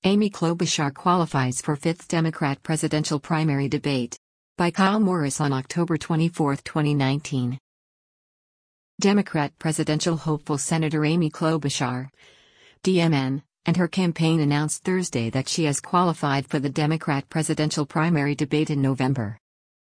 Amy Klobuchar qualifies for 5th Democrat presidential primary debate. By Kyle Morris on October 24, 2019. Democrat presidential hopeful Senator Amy Klobuchar, DMN, and her campaign announced Thursday that she has qualified for the Democrat presidential primary debate in November.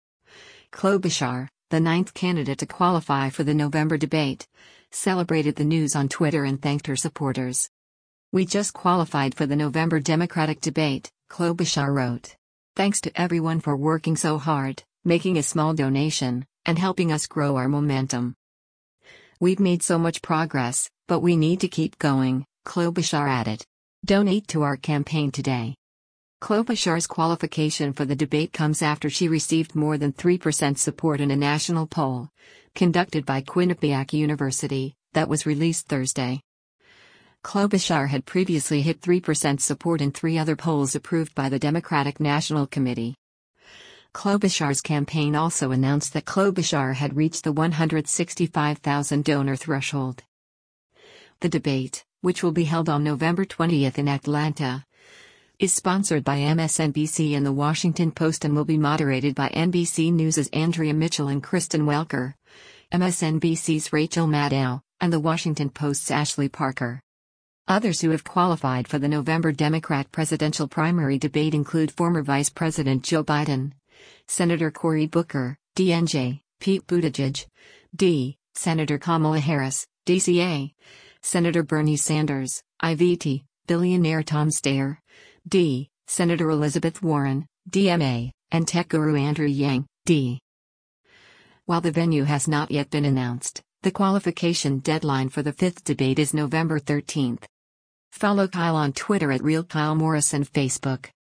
Klobuchar, the ninth candidate to qualify for the November debate, celebrated the news on Twitter and thanked her supporters. "We just qualified for the November Democratic debate," Klobuchar wrote. "Thanks to everyone for working so hard, making a small donation, and helping us grow our momentum. We've made so much progress, but we need to keep going," Klobuchar added. "Donate to our campaign today." Klobuchar's qualification for the debate comes after she received more than 3% support in a national poll, conducted by Quinnipiac University, that was released Thursday. Klobuchar had previously hit 3% support in 3 other polls approved by the Democratic National Committee. Klobuchar's campaign also announced that Klobuchar had reached the 165,000 donor threshold. The debate, which will be held on November 20 in Atlanta, is sponsored by MSNBC and The Washington Post and will be moderated by NBC News' Andrea Mitchell and Kristen Welker, MSNBC's Rachel Maddow, and The Washington Post's Ashley Parker. Others who have qualified for the November Democrat presidential primary debate include former Vice President Joe Biden, Senator Cory Booker, DNJ, Pete Buttigieg, D, Senator Kamala Harris, DCA, Senator Bernie Sanders, IVT, billionaire Tom Steyer, D, Senator Elizabeth Warren, DMA, and tech guru Andrew Yang, D. While the venue has not yet been announced, the qualification deadline for the 5th debate is November 13. Follow Kyle on Twitter at RealKyleMorris and Facebook.